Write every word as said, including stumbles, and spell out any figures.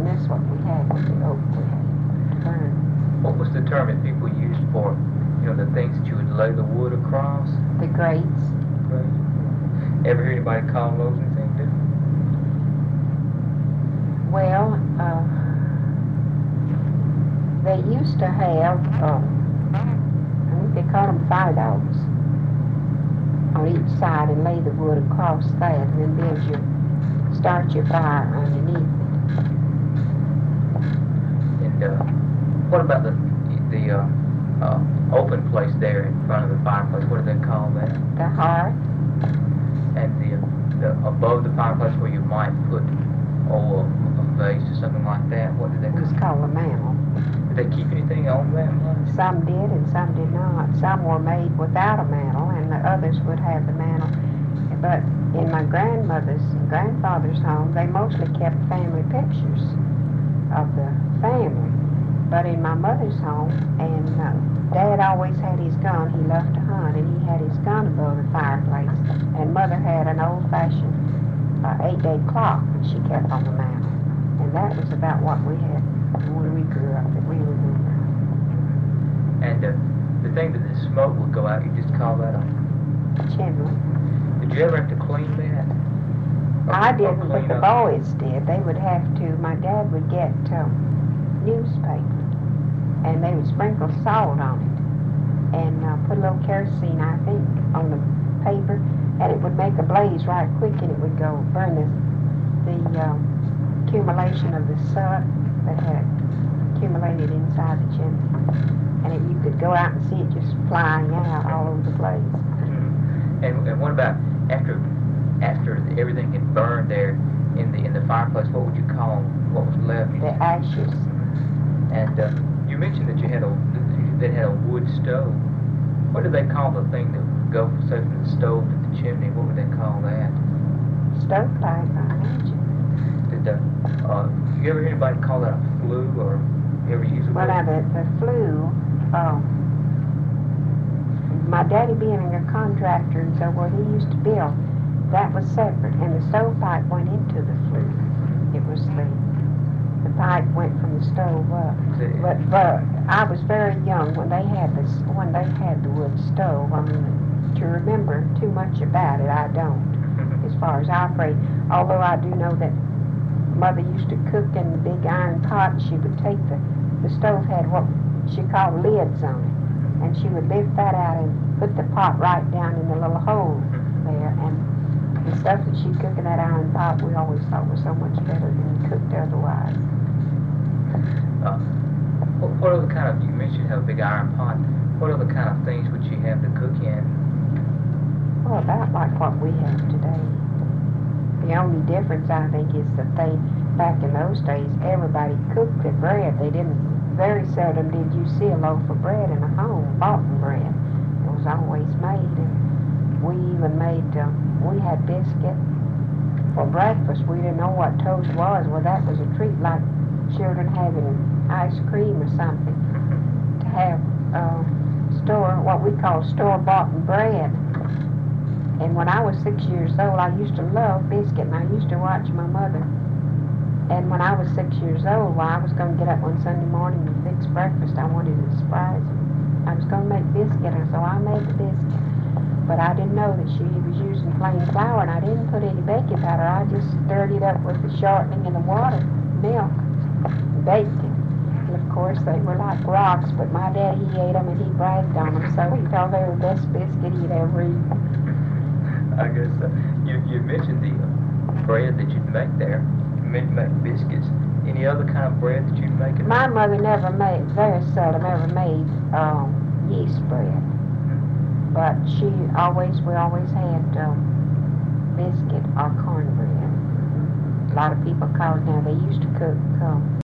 and that's what we had with the oak we had to burn. What was the term that people used for, you know, the things that you would lay the wood across? The grates. Right. Ever hear anybody call those anything different? Well, uh, they used to have, uh, I think they called them fire dogs on each side and lay the wood across that, and then build your, start your fire underneath it. And uh, what about the the uh, uh, open place there in front of the fireplace? What do they call that? The hearth. And the, the above the fireplace where you might put oh, a, a vase or something like that. What did they It was call? called a mantle. Did they keep anything on that much? Some did and some did not. Some were made without a mantle, and the others would have the mantle. But in my grandmother's and grandfather's home, they mostly kept family pictures of the family. But in my mother's home, and uh, Dad always had his gun. He loved to hunt, and he had his gun above the fireplace. And Mother had an old-fashioned uh, eight-day clock that she kept on the mantle. And that was about what we had when we grew up, that we remember. And uh, the thing that the smoke would go out, you just call that a Chimney. Did you ever have to clean that? Or- I or didn't, but clean the up? boys did. They would have to. My dad would get um, newspaper, and they would sprinkle salt on it, and uh, put a little kerosene, I think, on the paper, and it would make a blaze right quick, and it would go burn the, the um, accumulation of the soot that had accumulated inside the chimney. And it, you could go out and see it just flying out all over the place. Mhm. And and what about after after everything had burned there in the in the fireplace? What would you call what was left? The ashes. And uh, you mentioned that you had a that had a wood stove. What do they call the thing that would go say from the stove to the chimney? What would they call that? Stovepipe, I imagine. Did uh, uh, you ever hear anybody call that a flue, or you ever use it? Well, now the, the flue, um, my daddy being a contractor, and so what he used to build, that was separate, and the stovepipe went into the flue. It was the, the pipe went from the stove up. See. But, but I was very young when they had this, when they had the wood stove. I mean, to remember too much about it, I don't, as far as I pray. Although I do know that Mother used to cook in the big iron pot, and she would take the, the stove had what she called lids on it, and she would lift that out and put the pot right down in the little hole there, and the stuff that she'd cook in that iron pot we always thought was so much better than cooked otherwise. Uh, what, what other kind of, you mentioned you have a big iron pot, what other kind of things would you have to cook in? Well, about like what we have today. The only difference, I think, is that they, back in those days, everybody cooked their bread. They didn't, very seldom did you see a loaf of bread in a home, bought bread. It was always made, and we even made, uh, we had biscuit for breakfast. We didn't know what toast was. Well, that was a treat, like children having ice cream or something, to have uh, store, what we call store-bought bread. And when I was six years old, I used to love biscuit, and I used to watch my mother. And when I was six years old, well, I was going to get up one Sunday morning and fix breakfast. I wanted to surprise her. I was going to make biscuit, and so I made the biscuit. But I didn't know that she was using plain flour, and I didn't put any baking powder. I just stirred it up with the shortening and the water, milk, and baked it. And of course, they were like rocks, but my dad, he ate them, and he bragged on them, so he thought they were the best biscuit he'd ever eaten. I guess uh, you you mentioned the uh, bread that you'd make there. You meant make biscuits. Any other kind of bread that you'd make? In My mother never made, very seldom ever made um, yeast bread. But she always, we always had um, biscuit or cornbread. A lot of people call it now, they used to cook um,